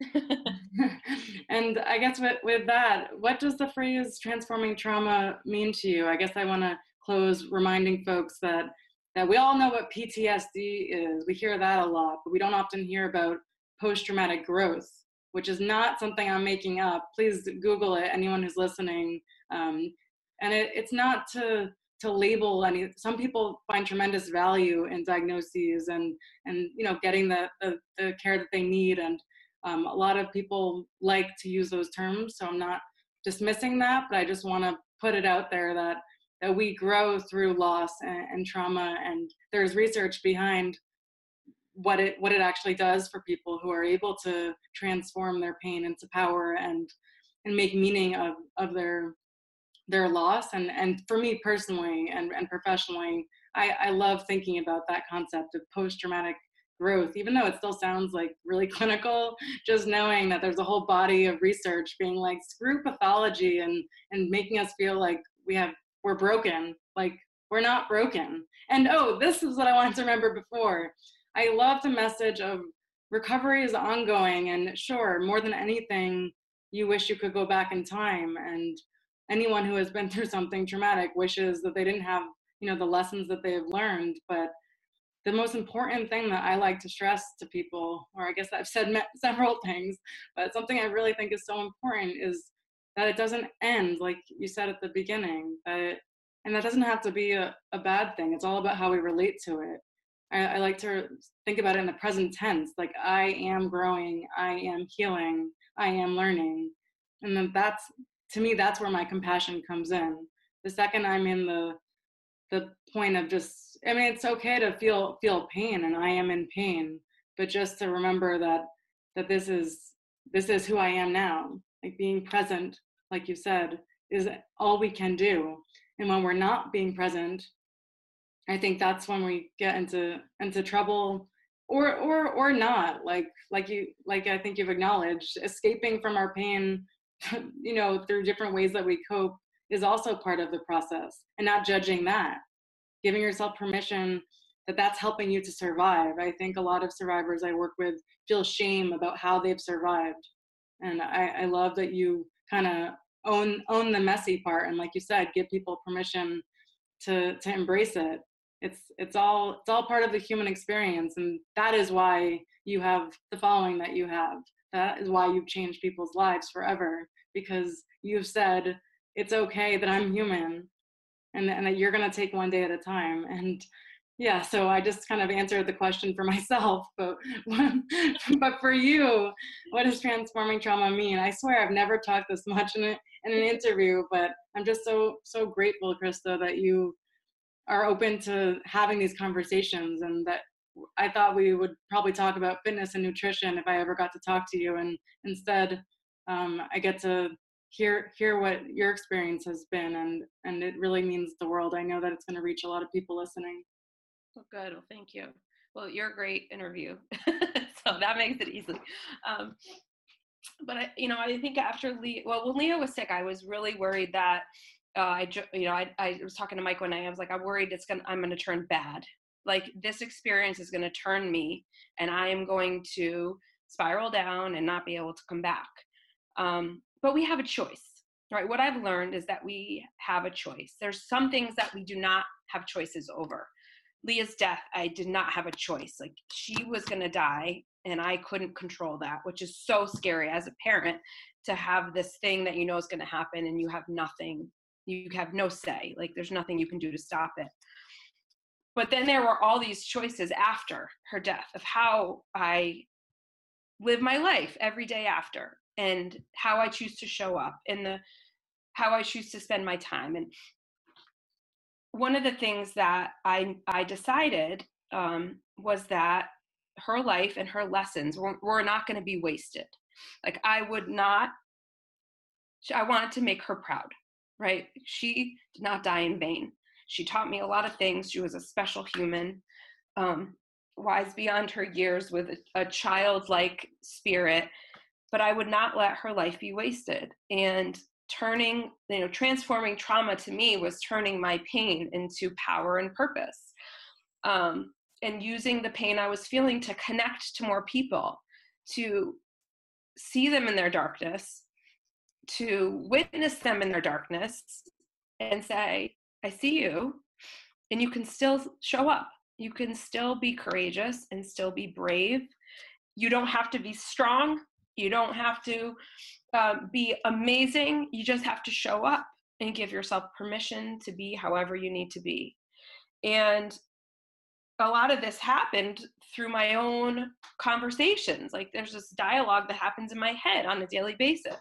and I guess with, with that, what does the phrase transforming trauma mean to you? I guess I want to close reminding folks that that we all know what P T S D is. We hear that a lot, but we don't often hear about post-traumatic growth, which is not something I'm making up. Please Google it, anyone who's listening. Um, and it, it's not to to label any. Some people find tremendous value in diagnoses and and you know getting the the, the care that they need, and um, a lot of people like to use those terms. So I'm not dismissing that, but I just want to put it out there that that we grow through loss and, and trauma, and there's research behind what it what it actually does for people who are able to transform their pain into power and and make meaning of of their their loss. And and for me personally and, and professionally, I, I love thinking about that concept of post-traumatic growth, even though it still sounds like really clinical, just knowing that there's a whole body of research being like, screw pathology and and making us feel like we have we're broken. Like, we're not broken. And oh, this is what I wanted to remember before. I love the message of recovery is ongoing, and sure, more than anything, you wish you could go back in time. And anyone who has been through something traumatic wishes that they didn't have, you know, the lessons that they've learned. But the most important thing that I like to stress to people, or I guess I've said me- several things, but something I really think is so important is that it doesn't end, like you said at the beginning, that it, and that doesn't have to be a, a bad thing. It's all about how we relate to it. I, I like to think about it in the present tense, like I am growing, I am healing, I am learning. And then that's, to me, that's where my compassion comes in. The second I'm in the the point of just, I mean, it's okay to feel feel pain, and I am in pain, but just to remember that that this is this is who I am now. Like being present, like you said, is all we can do. And when we're not being present, I think that's when we get into into trouble, or or or not. Like like you like I think you've acknowledged, escaping from our pain, you know, through different ways that we cope is also part of the process, and not judging that, giving yourself permission that that's helping you to survive. I think a lot of survivors I work with feel shame about how they've survived. And I, I love that you kind of own own the messy part, and like you said, give people permission to to embrace it. It's it's all it's all part of the human experience, and that is why you have the following that you have. That is why you've changed people's lives forever, because you've said it's okay that I'm human, and, and that you're going to take one day at a time. And yeah, so I just kind of answered the question for myself, but but for you, what does transforming trauma mean? I swear I've never talked this much in, a, in an interview, but I'm just so so grateful, Krista, that you are open to having these conversations, and that I thought we would probably talk about fitness and nutrition if I ever got to talk to you, and instead um, I get to hear hear what your experience has been, and and it really means the world. I know that it's going to reach a lot of people listening. Well, good. Well, thank you. Well, you're a great interview, so that makes it easy. Um, but I, you know, I think after Leah, well, when Leah was sick, I was really worried that uh, I, you know, I, I was talking to Mike one night. I was like, I'm worried it's gonna, I'm gonna turn bad. Like this experience is gonna turn me, and I am going to spiral down and not be able to come back. Um, but we have a choice, right? What I've learned is that we have a choice. There's some things that we do not have choices over. Leah's death, I did not have a choice. Like she was going to die, and I couldn't control that, which is so scary as a parent to have this thing that you know is going to happen, and you have nothing, you have no say. Like there's nothing you can do to stop it. But then there were all these choices after her death of how I live my life every day after, and how I choose to show up, and the how I choose to spend my time. And one of the things that I I decided um, was that her life and her lessons were, were not going to be wasted. Like I would not, I wanted to make her proud, right? She did not die in vain. She taught me a lot of things. She was a special human, um, wise beyond her years, with a, a childlike spirit. But I would not let her life be wasted. And turning, you know, transforming trauma to me was turning my pain into power and purpose, um, and using the pain I was feeling to connect to more people, to see them in their darkness, to witness them in their darkness, and say, I see you, and you can still show up. You can still be courageous and still be brave. You don't have to be strong. You don't have to uh, be amazing. You just have to show up and give yourself permission to be however you need to be. And a lot of this happened through my own conversations. Like there's this dialogue that happens in my head on a daily basis.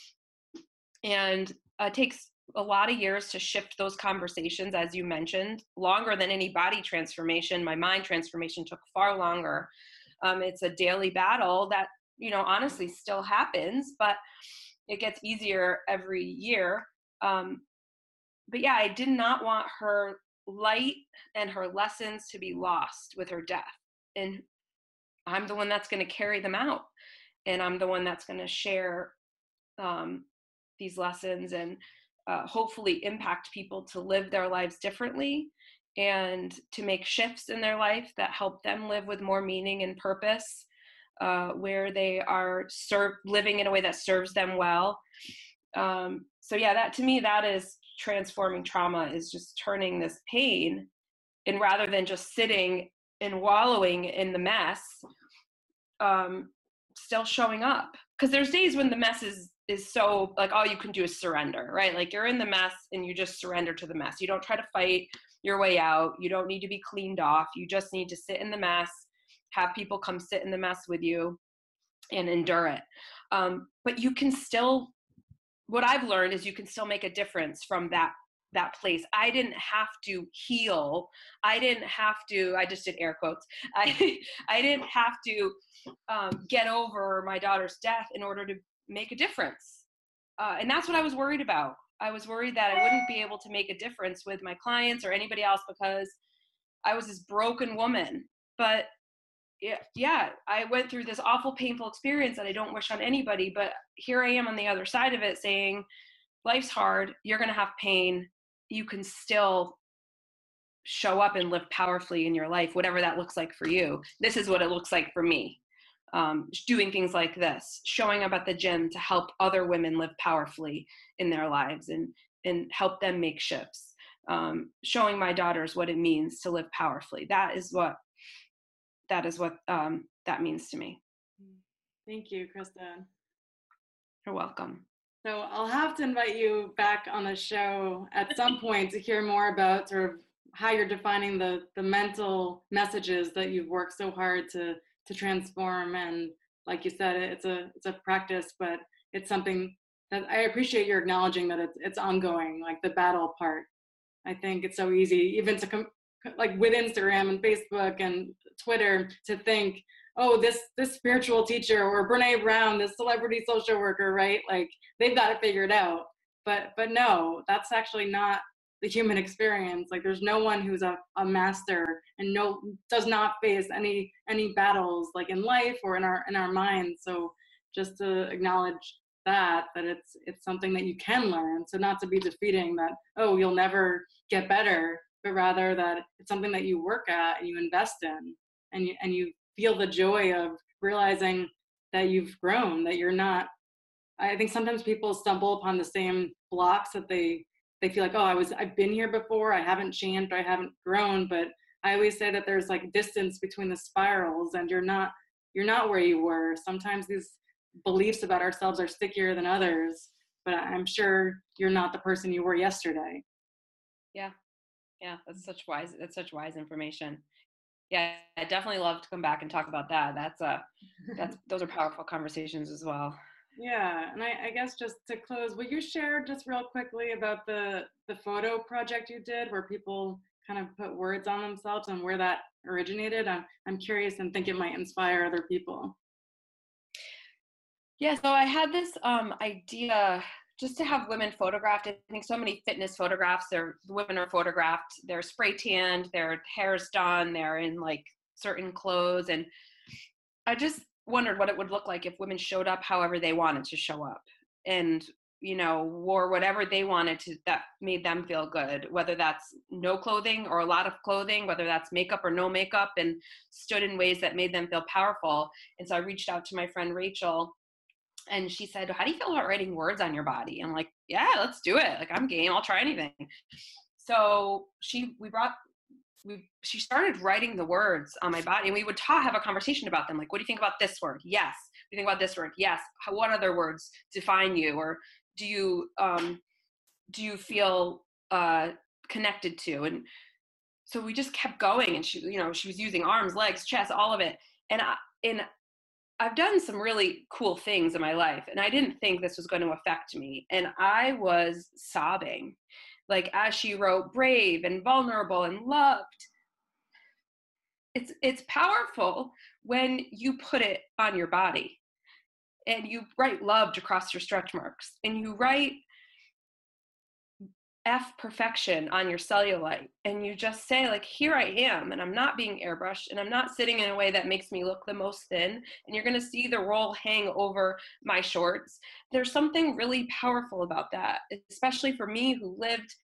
And uh, it takes a lot of years to shift those conversations, as you mentioned, longer than any body transformation. My mind transformation took far longer. Um, it's a daily battle that, you know, honestly still happens, but it gets easier every year. Um, but yeah, I did not want her light and her lessons to be lost with her death. And I'm the one that's going to carry them out. And I'm the one that's going to share um, these lessons and uh, hopefully impact people to live their lives differently and to make shifts in their life that help them live with more meaning and purpose. uh, where they are serve, living in a way that serves them well. Um, so yeah, that to me, that is transforming trauma, is just turning this pain, and rather than just sitting and wallowing in the mess, um, still showing up. Because there's days when the mess is, is so, like, all you can do is surrender, right? Like, you're in the mess and you just surrender to the mess. You don't try to fight your way out. You don't need to be cleaned off. You just need to sit in the mess, have people come sit in the mess with you and endure it. Um, but you can still, what I've learned is you can still make a difference from that that place. I didn't have to heal. I didn't have to, I just did air quotes. I, I didn't have to um, get over my daughter's death in order to make a difference. Uh, and that's what I was worried about. I was worried that I wouldn't be able to make a difference with my clients or anybody else because I was this broken woman. But yeah, yeah, I went through this awful, painful experience that I don't wish on anybody. But here I am on the other side of it saying, life's hard. You're going to have pain. You can still show up and live powerfully in your life, whatever that looks like for you. This is what it looks like for me. Um, doing things like this, showing up at the gym to help other women live powerfully in their lives and, and help them make shifts. Um, showing my daughters what it means to live powerfully. That is what, that is what um, that means to me. Thank you, Krista. You're welcome. So I'll have to invite you back on the show at some point to hear more about sort of how you're defining the, the mental messages that you've worked so hard to, to transform. And like you said, it's a, it's a practice, but it's something that I appreciate your acknowledging that it's, it's ongoing, like the battle part. I think it's so easy, even to com- like with Instagram and Facebook and Twitter, to think, oh, this this spiritual teacher or Brene Brown, this celebrity social worker, right? Like they've got it figured out. But but no, that's actually not the human experience. Like there's no one who's a, a master and no does not face any any battles like in life or in our in our minds. So just to acknowledge that, that it's it's something that you can learn. So not to be defeating that, oh, you'll never get better, but rather that it's something that you work at and you invest in, and you and you feel the joy of realizing that you've grown, that you're not, I think sometimes people stumble upon the same blocks that they, they feel like, oh, I was, I've been here before, I haven't changed, I haven't grown. But I always say that there's like distance between the spirals and you're not, you're not where you were. Sometimes these beliefs about ourselves are stickier than others, but I'm sure you're not the person you were yesterday. Yeah. Yeah. That's such wise, that's such wise information. Yeah, I definitely love to come back and talk about that. That's a, that's, those are powerful conversations as well. Yeah, and I, I guess just to close, will you share just real quickly about the, the photo project you did where people kind of put words on themselves and where that originated? I'm, I'm curious and think it might inspire other people. Yeah, so I had this um, idea just to have women photographed. I think so many fitness photographs, they're, the women are photographed, they're spray tanned, their hair's done, they're in like certain clothes. And I just wondered what it would look like if women showed up however they wanted to show up and, you know, wore whatever they wanted to, that made them feel good, whether that's no clothing or a lot of clothing, whether that's makeup or no makeup, and stood in ways that made them feel powerful. And so I reached out to my friend Rachel, and she said, how do you feel about writing words on your body? I'm like, yeah, let's do it. Like, I'm game. I'll try anything. So she, we brought, we, she started writing the words on my body, and we would talk, have a conversation about them. Like, what do you think about this word? Yes. What do you think about this word? Yes. How, what other words define you? Or do you, um, do you feel uh, connected to? And so we just kept going, and she, you know, she was using arms, legs, chest, all of it. And I, and I've done some really cool things in my life, and I didn't think this was going to affect me. And I was sobbing, like as she wrote, brave and vulnerable and loved. It's, it's powerful when you put it on your body and you write loved across your stretch marks, and you write F perfection on your cellulite, and you just say, like, here I am, and I'm not being airbrushed, and I'm not sitting in a way that makes me look the most thin, and you're going to see the roll hang over my shorts. There's something really powerful about that, especially for me who lived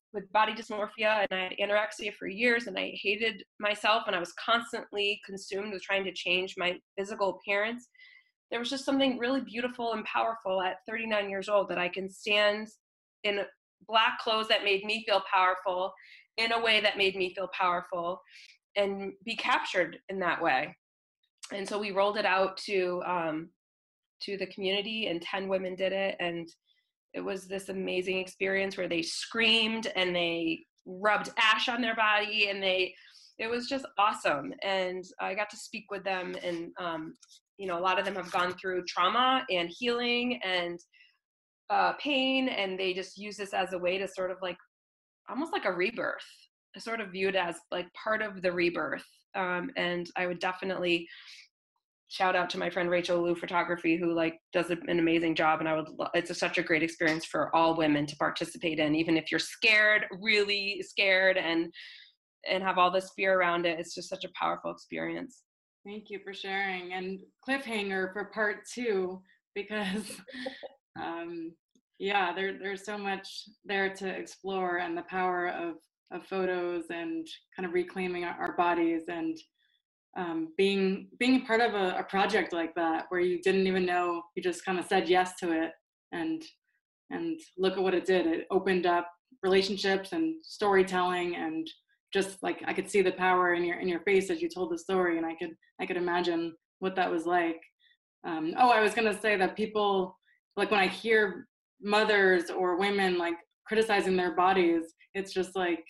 with body dysmorphia, and I had anorexia for years, and I hated myself, and I was constantly consumed with trying to change my physical appearance. There was just something really beautiful and powerful at thirty-nine years old, that I can stand in black clothes that made me feel powerful in a way that made me feel powerful and be captured in that way. And so we rolled it out to um, to the community, and ten women did it. And it was this amazing experience where they screamed and they rubbed ash on their body, and they, it was just awesome. And I got to speak with them, and, um, you know, a lot of them have gone through trauma and healing and uh, pain, and they just use this as a way to sort of like, almost like a rebirth. I sort of view it as like part of the rebirth. Um, and I would definitely shout out to my friend Rachel Liu Photography, who like does an amazing job. And I would, it's a, such a great experience for all women to participate in, even if you're scared, really scared, and, and have all this fear around it. It's just such a powerful experience. Thank you for sharing. And cliffhanger for part two, because um, yeah, there, there's so much there to explore, and the power of, of photos and kind of reclaiming our, our bodies, and um, being being a part of a, a project like that, where you didn't even know, you just kind of said yes to it, and and look at what it did. It opened up relationships and storytelling, and just like I could see the power in your in your face as you told the story, and I could I could imagine what that was like. Um, oh, I was gonna say that people, like when I hear mothers or women like criticizing their bodies, it's just like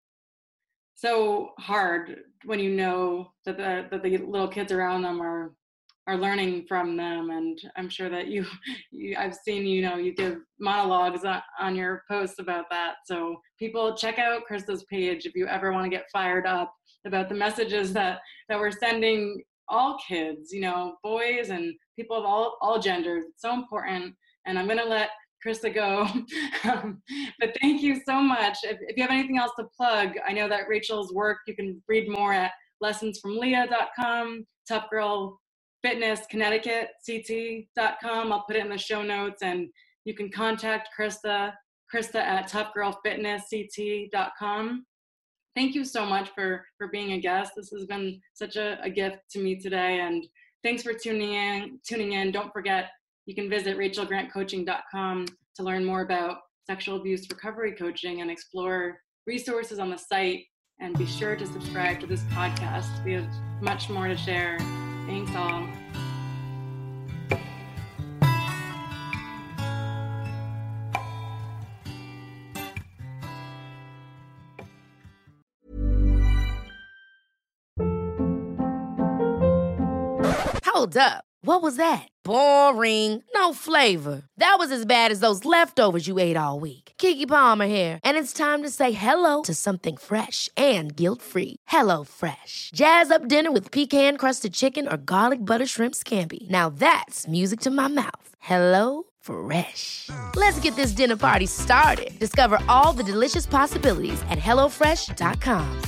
so hard when you know that the that the little kids around them are are learning from them. And I'm sure that you, you I've seen, you know, you give monologues on, on your posts about that. So people, check out Krista's page if you ever want to get fired up about the messages that that we're sending all kids, you know, boys and people of all all genders. It's so important. And I'm gonna let Krista go. um, but thank you so much. If, if you have anything else to plug, I know that Rachel's work, you can read more at lessons from leah dot com, Tough Girl Fitness Connecticut, C T dot com. I'll put it in the show notes, and you can contact Krista, Krista at tough girl fitness c t dot com. Thank you so much for, for being a guest. This has been such a, a gift to me today, and thanks for tuning in. Tuning in. Don't forget, you can visit rachel grant coaching dot com to learn more about sexual abuse recovery coaching and explore resources on the site. And be sure to subscribe to this podcast. We have much more to share. Thanks all. Hold up. What was that? Boring. No flavor. That was as bad as those leftovers you ate all week. Keke Palmer here. And it's time to say hello to something fresh and guilt-free. Hello Fresh. Jazz up dinner with pecan-crusted chicken or garlic butter shrimp scampi. Now that's music to my mouth. Hello Fresh. Let's get this dinner party started. Discover all the delicious possibilities at hello fresh dot com.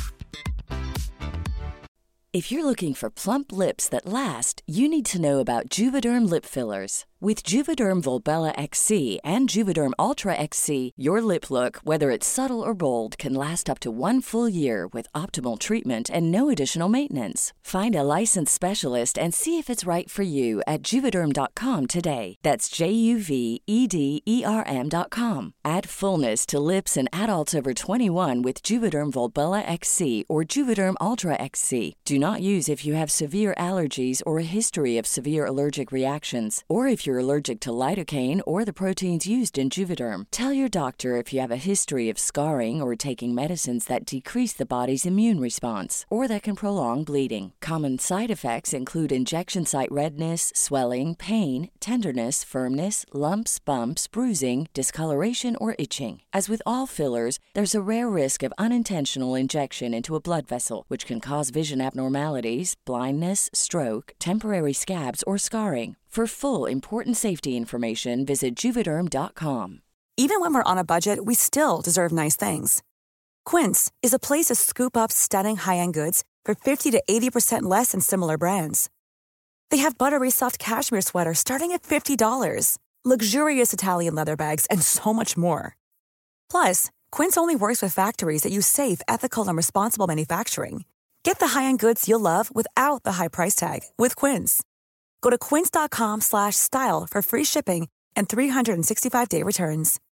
If you're looking for plump lips that last, you need to know about Juvederm lip fillers. With Juvederm Volbella X C and Juvederm Ultra X C, your lip look, whether it's subtle or bold, can last up to one full year with optimal treatment and no additional maintenance. Find a licensed specialist and see if it's right for you at juvederm dot com today. That's J U V E D E R M dot com. Add fullness to lips in adults over twenty-one with Juvederm Volbella X C or Juvederm Ultra X C. Do not use if you have severe allergies or a history of severe allergic reactions, or if you're allergic to lidocaine or the proteins used in Juvederm. Tell your doctor if you have a history of scarring or taking medicines that decrease the body's immune response or that can prolong bleeding. Common side effects include injection site redness, swelling, pain, tenderness, firmness, lumps, bumps, bruising, discoloration, or itching. As with all fillers, there's a rare risk of unintentional injection into a blood vessel, which can cause vision abnormalities, blindness, stroke, temporary scabs, or scarring. For full, important safety information, visit juvederm dot com. Even when we're on a budget, we still deserve nice things. Quince is a place to scoop up stunning high-end goods for fifty to eighty percent less than similar brands. They have buttery soft cashmere sweaters starting at fifty dollars, luxurious Italian leather bags, and so much more. Plus, Quince only works with factories that use safe, ethical, and responsible manufacturing. Get the high-end goods you'll love without the high price tag with Quince. Go to quince.com slash style for free shipping and three sixty-five day returns.